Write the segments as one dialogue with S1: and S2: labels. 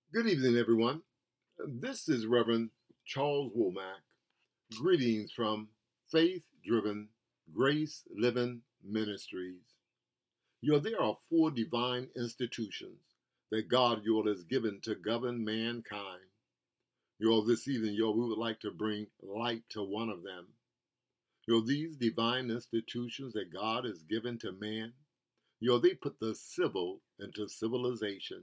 S1: Good evening, everyone. This is Reverend Charles Womack. Greetings from Faith Driven Grace Living Ministries. There are four divine institutions that God has given to govern mankind. This evening, we would like to bring light to one of them. These divine institutions that God has given to man, they put the civil into civilization.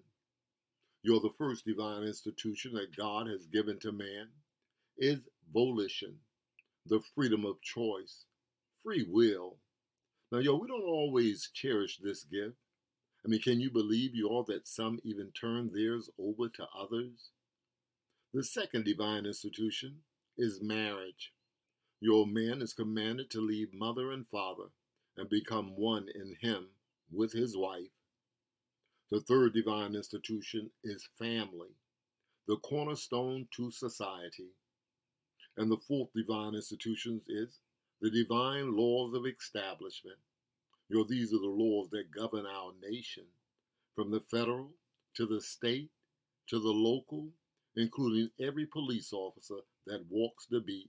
S1: The first divine institution that God has given to man is volition, the freedom of choice, free will. Now, we don't always cherish this gift. Can you believe, that some even turn theirs over to others? The second divine institution is marriage. Your man is commanded to leave mother and father and become one in him with his wife. The third divine institution is family, the cornerstone to society. And the fourth divine institution is the divine laws of establishment. These are the laws that govern our nation, from the federal to the state to the local, including every police officer that walks the beat.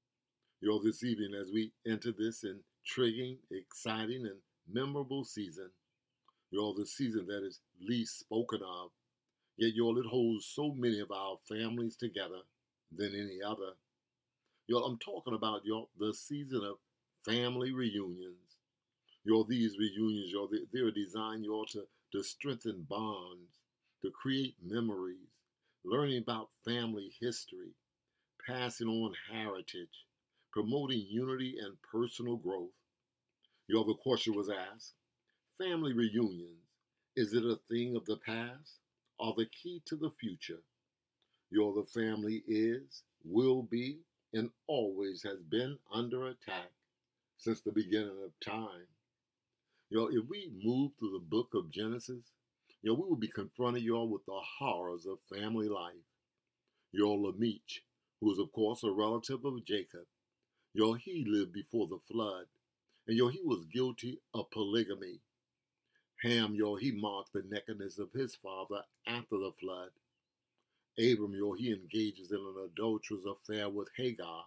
S1: This evening, as we enter this intriguing, exciting, and memorable season, the season that is least spoken of, yet, it holds so many of our families together than any other. I'm talking about, the season of family reunions. These reunions, they're designed, to strengthen bonds, to create memories, learning about family history, passing on heritage, promoting unity and personal growth. The question was asked, family reunions, is it a thing of the past or the key to the future? The family is, will be, and always has been under attack since the beginning of time. If we move through the book of Genesis, we will be confronted, with the horrors of family life. Lamech, who is, of course, a relative of Jacob, he lived before the flood, and he was guilty of polygamy. Ham, he marked the nakedness of his father after the flood. Abram, he engages in an adulterous affair with Hagar.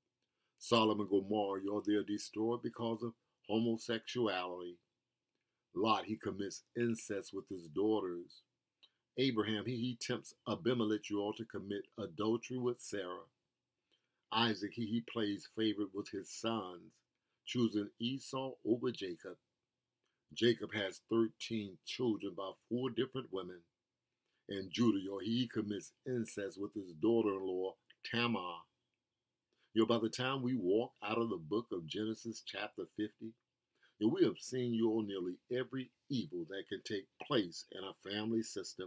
S1: Sodom and Gomorrah, they're destroyed because of homosexuality. Lot, he commits incest with his daughters. Abraham, he tempts Abimelech, to commit adultery with Sarah. Isaac, he plays favorite with his sons, choosing Esau over Jacob. Jacob has 13 children by 4 different women. And Judah, he commits incest with his daughter-in-law, Tamar. By the time we walk out of the book of Genesis chapter 50, we have seen, nearly every evil that can take place in a family system.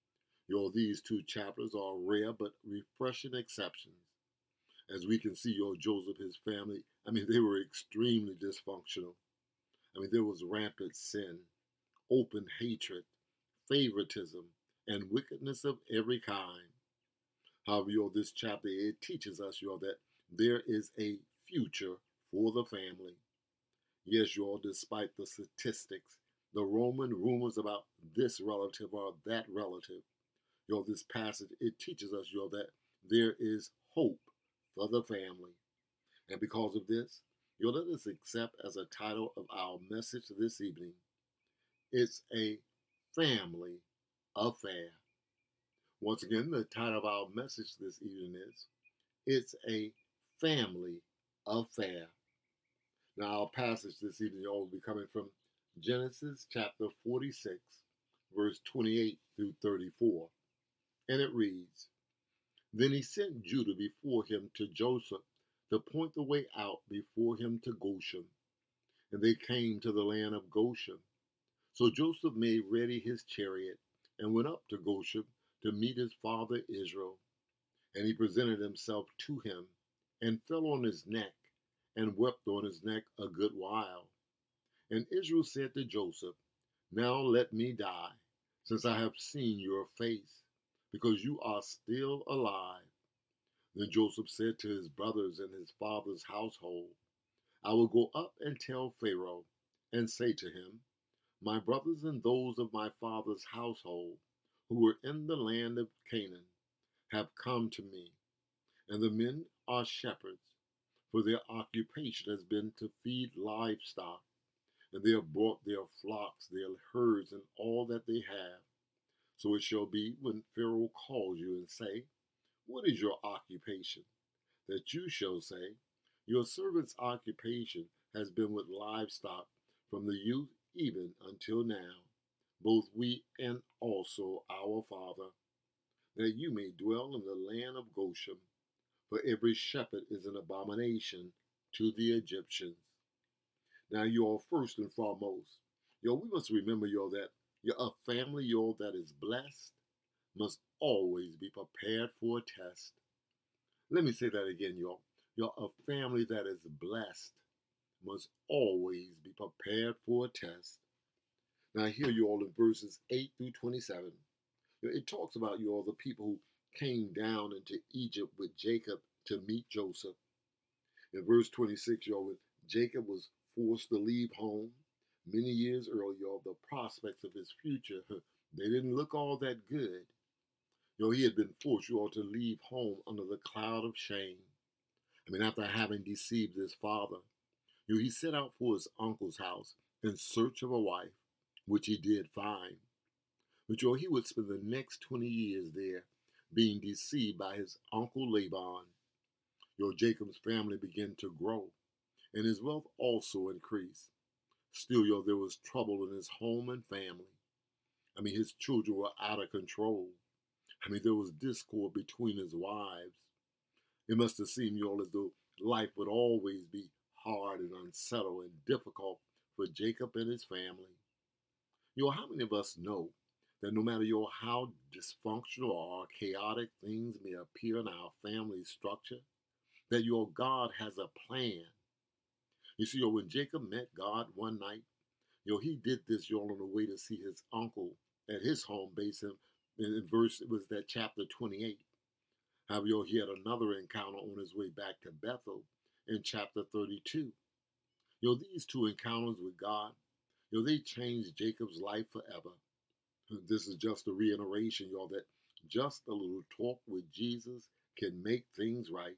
S1: These 2 chapters are rare but refreshing exceptions. As we can see, Joseph, his family, they were extremely dysfunctional. There was rampant sin, open hatred, favoritism, and wickedness of every kind. However, this chapter, it teaches us, that there is a future for the family. Yes, despite the statistics, the Roman rumors about this relative or that relative, this passage, it teaches us, that there is hope for the family. And because of this, let us accept as a title of our message this evening, it's a family affair. Once again, the title of our message this evening is, it's a family affair. Now, our passage this evening will be coming from Genesis chapter 46, verse 28 through 34. And it reads, Then he sent Judah before him to Joseph to point the way out before him to Goshen. And they came to the land of Goshen. So Joseph made ready his chariot and went up to Goshen to meet his father Israel. And he presented himself to him and fell on his neck and wept on his neck a good while. And Israel said to Joseph, Now let me die, since I have seen your face, because you are still alive. Then Joseph said to his brothers and his father's household, I will go up and tell Pharaoh, and say to him, My brothers and those of my father's household, who were in the land of Canaan have come to me, and the men are shepherds, for their occupation has been to feed livestock, and they have brought their flocks, their herds, and all that they have. So it shall be when Pharaoh calls you and say, what is your occupation? That you shall say, your servant's occupation has been with livestock from the youth even until now, both we and also our father, that you may dwell in the land of Goshen, for every shepherd is an abomination to the Egyptians. Now, y'all, first and foremost, we must remember, that a family, that is blessed must always be prepared for a test. Let me say that again, y'all. A family that is blessed must always be prepared for a test. Now, here, y'all, in verses 8 through 27, it talks about, the people who came down into Egypt with Jacob to meet Joseph. In verse 26, when Jacob was forced to leave home many years earlier, the prospects of his future, they didn't look all that good. He had been forced, to leave home under the cloud of shame. After having deceived his father, he set out for his uncle's house in search of a wife, which he did find. But, he would spend the next 20 years there being deceived by his uncle Laban. Jacob's family began to grow, and his wealth also increased. Still, there was trouble in his home and family. His children were out of control. There was discord between his wives. It must have seemed, as though life would always be hard and unsettled and difficult for Jacob and his family. How many of us know that no matter, how dysfunctional or chaotic things may appear in our family structure, that God has a plan? You see, when Jacob met God one night, he did this, on the way to see his uncle at his home base in verse, it was that chapter 28. However, he had another encounter on his way back to Bethel in chapter 32. These two encounters with God, they changed Jacob's life forever. This is just a reiteration, that just a little talk with Jesus can make things right.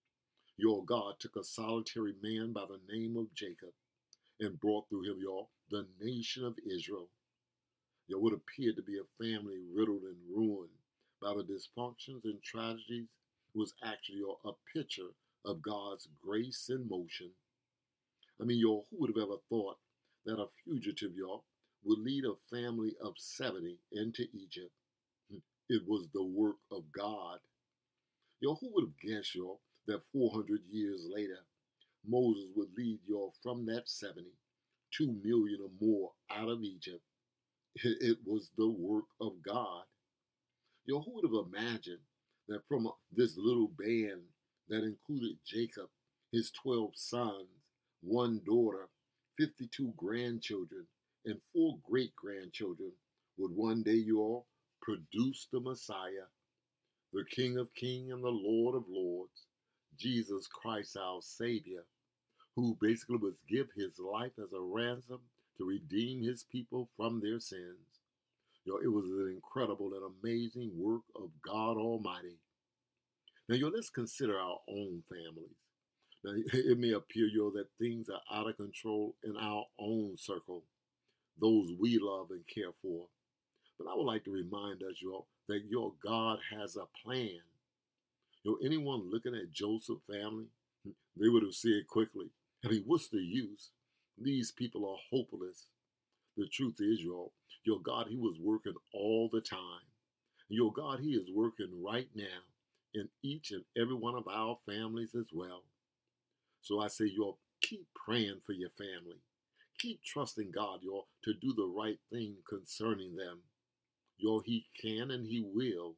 S1: God took a solitary man by the name of Jacob and brought through him, the nation of Israel. What appeared to be a family riddled and ruined by the dysfunctions and tragedies was actually a picture of God's grace in motion. Who would have ever thought that a fugitive, would lead a family of 70 into Egypt? It was the work of God. Who would have guessed, that 400 years later, Moses would lead, from that 70, 2 million or more out of Egypt? It was the work of God. Who would have imagined that from this little band that included Jacob, his 12 sons, one daughter, 52 grandchildren, and 4 great-grandchildren would one day, produce the Messiah, the King of Kings and the Lord of Lords, Jesus Christ our Savior, who basically would give his life as a ransom to redeem his people from their sins. It was an incredible and amazing work of God Almighty. Now, let's consider our own families. Now, it may appear, that things are out of control in our own circle, those we love and care for. But I would like to remind us, that God has a plan. Anyone looking at Joseph's family, they would have said quickly, what's the use? These people are hopeless. The truth is, your God, he was working all the time. Your God, he is working right now in each and every one of our families as well. So I say, keep praying for your family. Keep trusting God, to do the right thing concerning them. He can and he will.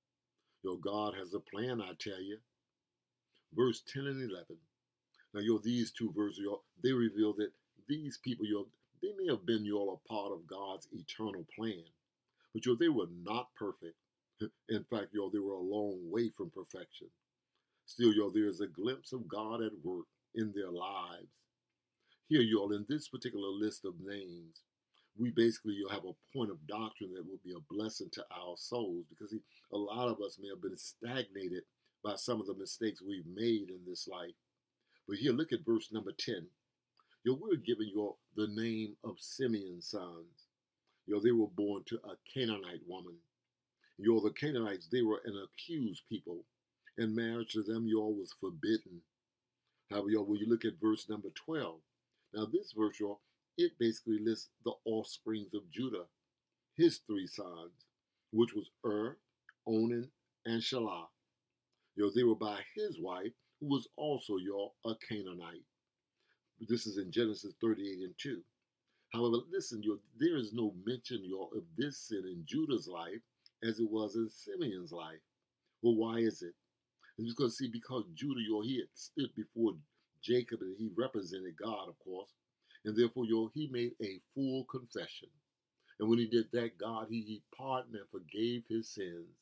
S1: God has a plan, I tell you. Verse 10 and 11. Now, these two verses, they reveal that these people, they may have been, a part of God's eternal plan. But, they were not perfect. In fact, they were a long way from perfection. Still, there is a glimpse of God at work in their lives. Here, in this particular list of names, we basically you'll have a point of doctrine that will be a blessing to our souls because a lot of us may have been stagnated by some of the mistakes we've made in this life. But here, look at verse number 10. We're given the name of Simeon's sons. They were born to a Canaanite woman. The Canaanites, they were an accused people, and marriage to them, was forbidden. However, when you look at verse number 12, now this verse, it basically lists the offsprings of Judah, his three sons, which was Onan, and Shelah. They were by his wife, who was also, a Canaanite. This is in Genesis 38:2. However, listen, there is no mention, of this sin in Judah's life as it was in Simeon's life. Well, why is it? It's because Judah, he had stood before Jacob and he represented God, of course. And therefore, he made a full confession. And when he did that, God, he pardoned and forgave his sins.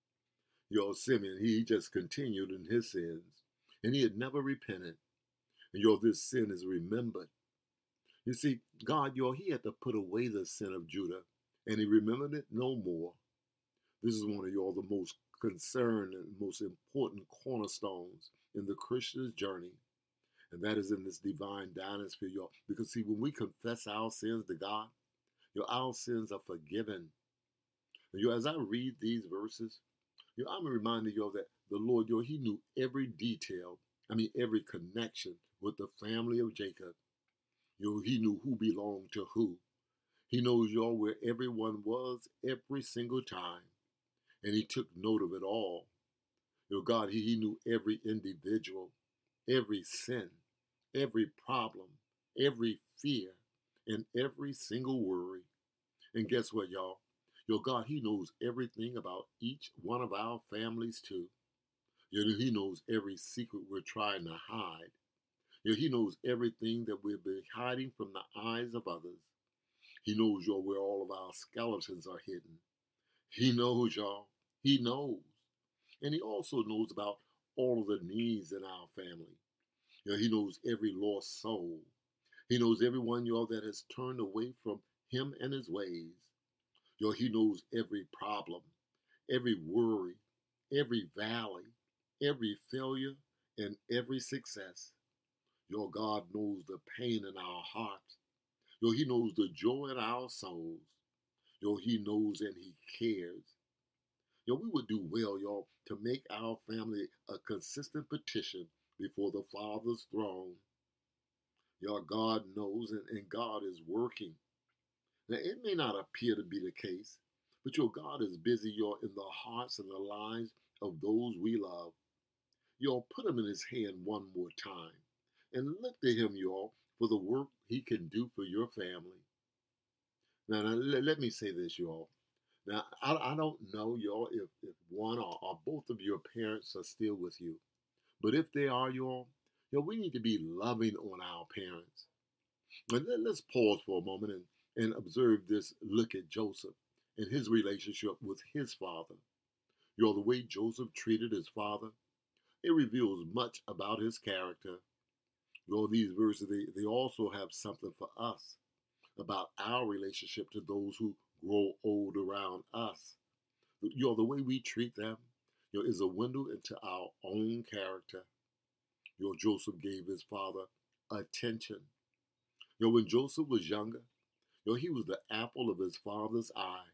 S1: Simeon, he just continued in his sins. And he had never repented. And this sin is remembered. You see, God, he had to put away the sin of Judah. And he remembered it no more. This is one of the most concerned and most important cornerstones in the Christian's journey. And that is in this divine dynasty, Because see, when we confess our sins to God, our sins are forgiven. And as I read these verses, I'm reminded, that the Lord, he knew every detail, every connection with the family of Jacob. He knew who belonged to who. He knows, where everyone was every single time. And he took note of it all. God, he knew every individual, every sin, every problem, every fear, and every single worry. And guess what, y'all? God, he knows everything about each one of our families too. He knows every secret we're trying to hide. He knows everything that we've been hiding from the eyes of others. He knows, where all of our skeletons are hidden. He knows, y'all. He knows. And he also knows about all of the needs in our family. He knows every lost soul. He knows everyone, that has turned away from him and his ways. He knows every problem, every worry, every valley, every failure, and every success. God knows the pain in our hearts. He knows the joy in our souls. He knows and he cares. We would do well, to make our family a consistent petition before the Father's throne. God knows and God is working. Now, it may not appear to be the case, but God is busy, in the hearts and the lives of those we love. Put him in his hand one more time and look to him, for the work he can do for your family. Now let me say this, y'all. Now, I don't know, if one or both of your parents are still with you. But if they are, we need to be loving on our parents. And let's pause for a moment and observe this look at Joseph and his relationship with his father. The way Joseph treated his father, it reveals much about his character. These verses, they also have something for us about our relationship to those who grow old around us. The way we treat them, is a window into our own character. Joseph gave his father attention. When Joseph was younger, he was the apple of his father's eye.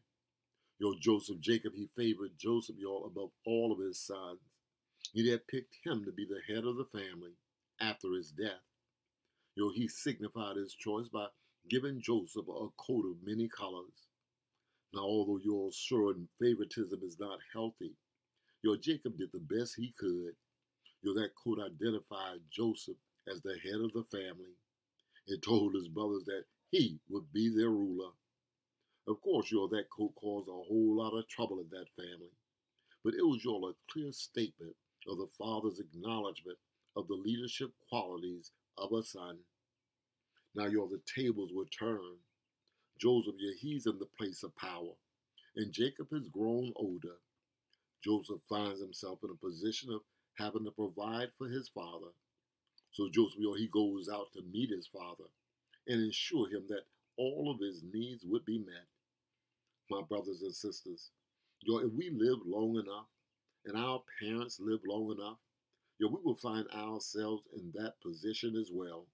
S1: Jacob, he favored Joseph, above all of his sons. He had picked him to be the head of the family after his death. He signified his choice by giving Joseph a coat of many colors. Now, although certain favoritism is not healthy, Jacob did the best he could. That coat identified Joseph as the head of the family. It told his brothers that he would be their ruler. Of course, that coat caused a whole lot of trouble in that family. But it was, a clear statement of the father's acknowledgement of the leadership qualities of a son. Now, the tables were turned. Joseph, he's in the place of power. And Jacob has grown older. Joseph finds himself in a position of having to provide for his father. So Joseph, he goes out to meet his father and ensure him that all of his needs would be met. My brothers and sisters, if we live long enough and our parents live long enough, we will find ourselves in that position as well.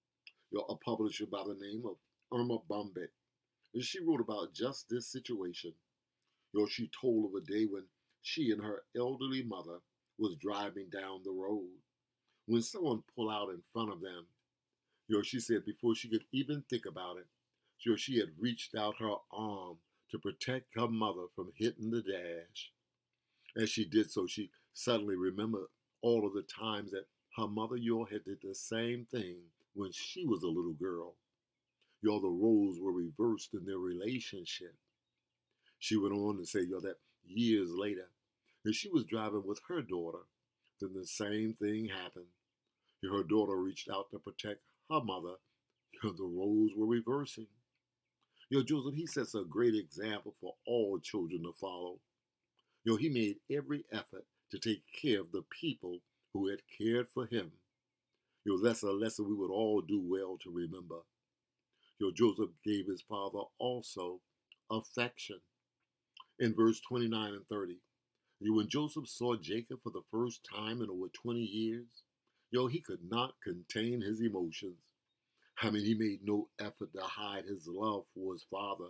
S1: A publisher by the name of Irma Bombek, and she wrote about just this situation. She told of a day when she and her elderly mother was driving down the road when someone pulled out in front of them. She said before she could even think about it, she had reached out her arm to protect her mother from hitting the dash. As she did so, she suddenly remembered all of the times that her mother, had did the same thing when she was a little girl. The roles were reversed in their relationship. She went on to say, that years later, as she was driving with her daughter, then the same thing happened. Her daughter reached out to protect her mother. The roles were reversing. Joseph, he sets a great example for all children to follow. He made every effort to take care of the people who had cared for him. That's a lesson we would all do well to remember. Joseph gave his father also affection. In verse 29 and 30, when Joseph saw Jacob for the first time in over 20 years, he could not contain his emotions. He made no effort to hide his love for his father.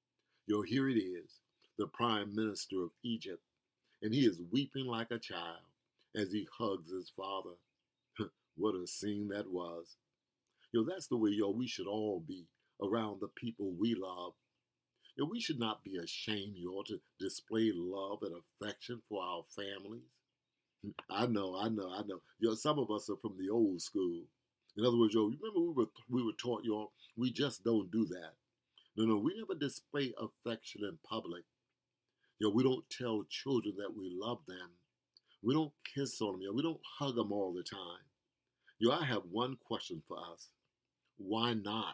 S1: Here it is, the prime minister of Egypt, and he is weeping like a child as he hugs his father. What a scene that was. That's the way, we should all be around the people we love. We should not be ashamed, to display love and affection for our families. I know. Some of us are from the old school. In other words, remember we were taught, we just don't do that. No, we never display affection in public. We don't tell children that we love them. We don't kiss on them. We don't hug them all the time. I have one question for us. Why not?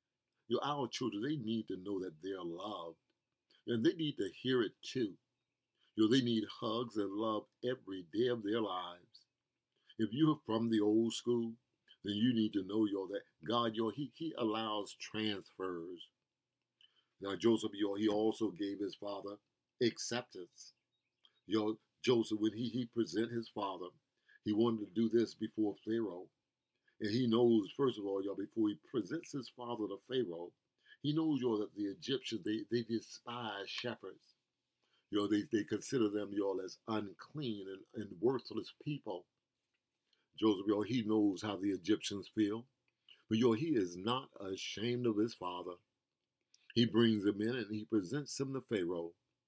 S1: Our children, they need to know that they're loved. And they need to hear it too. They need hugs and love every day of their lives. If you're from the old school, then you need to know, that God, he allows transfers. Now, Joseph, he also gave his father acceptance. Joseph, when he present his father, he wanted to do this before Pharaoh. And he knows, first of all, before he presents his father to Pharaoh, he knows, that the Egyptians, they despise shepherds. They consider them, as unclean and worthless people. Joseph, he knows how the Egyptians feel. But, he is not ashamed of his father. He brings him in and he presents him to Pharaoh.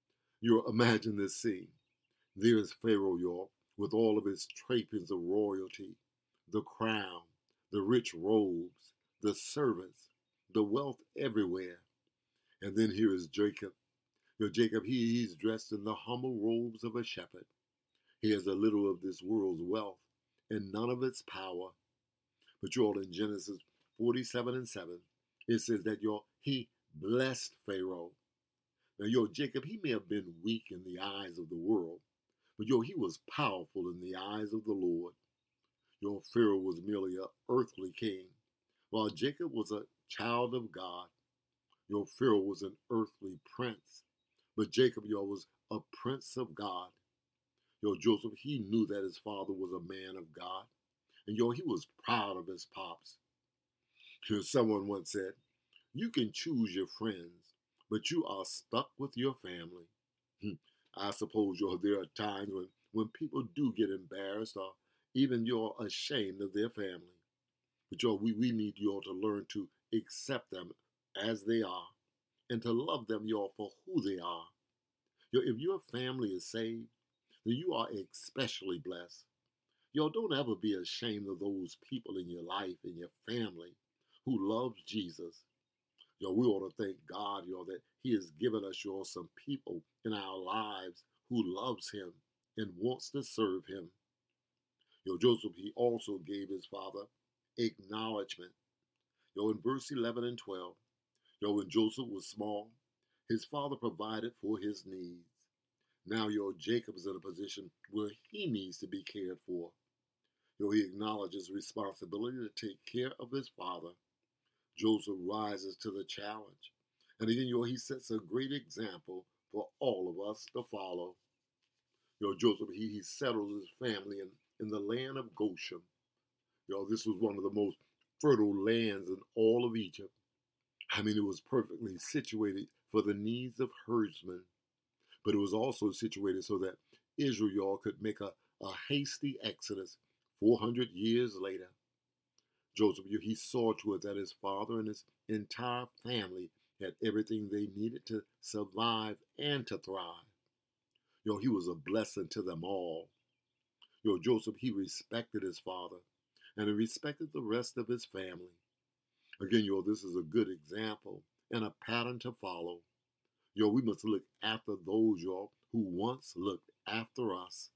S1: Imagine this scene. There is Pharaoh, with all of his trappings of royalty, the crown, the rich robes, the servants, the wealth everywhere. And then here is Jacob. Jacob, he's dressed in the humble robes of a shepherd. He has a little of this world's wealth and none of its power. But in Genesis 47 and 7, it says that he blessed Pharaoh. Now, Jacob, he may have been weak in the eyes of the world, but he was powerful in the eyes of the Lord. Pharaoh was merely an earthly king, while Jacob was a child of God. Pharaoh was an earthly prince, but Jacob, was a prince of God. Joseph, he knew that his father was a man of God, and he was proud of his pops. Someone once said, you can choose your friends, but you are stuck with your family. I suppose, there are times when people do get embarrassed or even you're ashamed of their family. But we need you all to learn to accept them as they are and to love them, for who they are. If your family is saved, then you are especially blessed. Don't ever be ashamed of those people in your life, in your family, who loves Jesus. We ought to thank God, that he has given us, some people in our lives who loves him and wants to serve him. Joseph, he also gave his father acknowledgement. In verse 11 and 12, when Joseph was small, his father provided for his needs. Now, Jacob is in a position where he needs to be cared for. He acknowledges responsibility to take care of his father. Joseph rises to the challenge. And again, he sets a great example for all of us to follow. Joseph, he settles his family in the land of Goshen. This was one of the most fertile lands in all of Egypt. I mean, it was perfectly situated for the needs of herdsmen, but it was also situated so that Israel could make a hasty exodus 400 years later. Joseph, he saw to it that his father and his entire family had everything they needed to survive and to thrive. He was a blessing to them all. Joseph, he respected his father and he respected the rest of his family. Again, this is a good example and a pattern to follow. We must look after those, who once looked after us.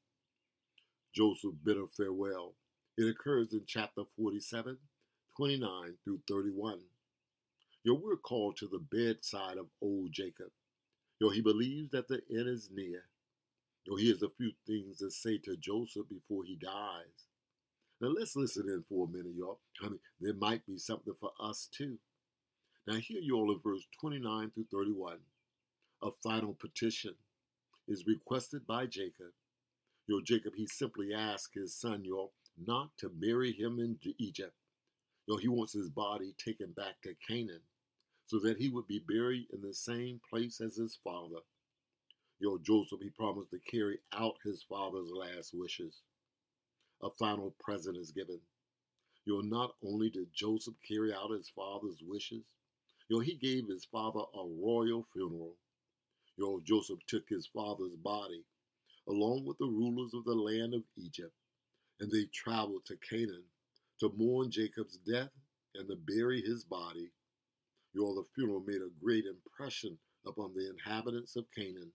S1: Joseph bid a farewell. It occurs in chapter 47, 29 through 31. We're called to the bedside of old Jacob. He believes that the end is near. He has a few things to say to Joseph before he dies. Now let's listen in for a minute, y'all. There might be something for us too. Now here, y'all, in verse 29 through 31, a final petition is requested by Jacob. Jacob, he simply asks his son, not to bury him in Egypt. He wants his body taken back to Canaan so that he would be buried in the same place as his father. Joseph, he promised to carry out his father's last wishes. A final present is given. Not only did Joseph carry out his father's wishes, he gave his father a royal funeral. Joseph took his father's body along with the rulers of the land of Egypt, and they traveled to Canaan to mourn Jacob's death and to bury his body. The funeral made a great impression upon the inhabitants of Canaan.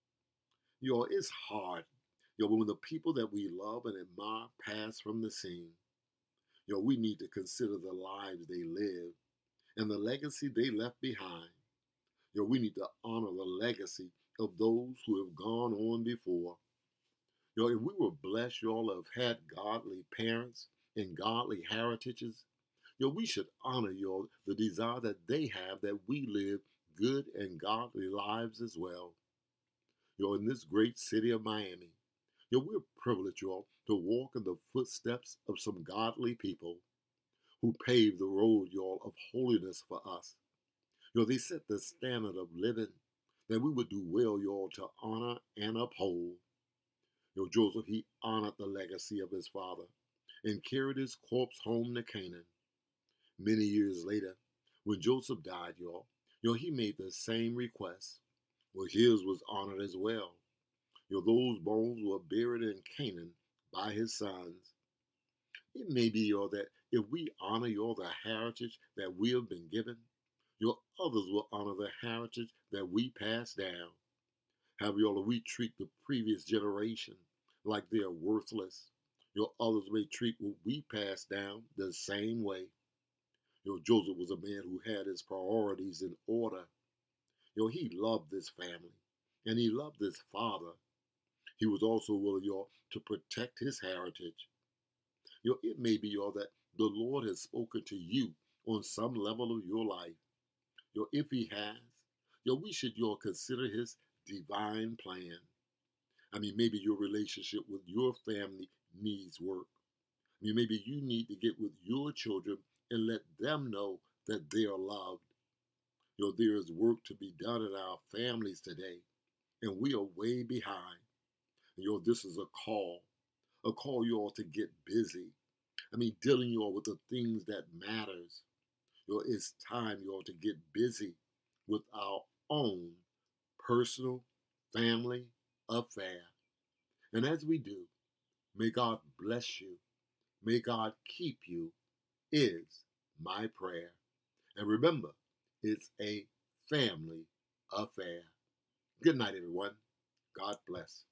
S1: It's hard, when the people that we love and admire pass from the scene. We need to consider the lives they lived and the legacy they left behind. We need to honor the legacy of those who have gone on before. If we were blessed, have had godly parents and godly heritages, we should honor, the desire that they have that we live good and godly lives as well. In this great city of Miami, we're privileged, to walk in the footsteps of some godly people who paved the road, of holiness for us. They set the standard of living that we would do well, to honor and uphold. Joseph, he honored the legacy of his father and carried his corpse home to Canaan. Many years later, when Joseph died, he made the same request. His was honored as well. Those bones were buried in Canaan by his sons. It may be, that if we honor, the heritage that we have been given, others will honor the heritage that we pass down. However, we treat the previous generation like they are worthless. Others may treat what we pass down the same way. Joseph was a man who had his priorities in order. He loved this family and he loved his father. He was also willing, to protect his heritage. It may be, that the Lord has spoken to you on some level of your life. If he has, we should, consider his divine plan. Maybe your relationship with your family needs work. Maybe you need to get with your children and let them know that they are loved. There is work to be done in our families today, and we are way behind. This is a call, to get busy. Dealing, with the things that matters. It's time, to get busy with our own personal family affair. And as we do, may God bless you. May God keep you is my prayer. And remember, it's a family affair. Good night, everyone. God bless.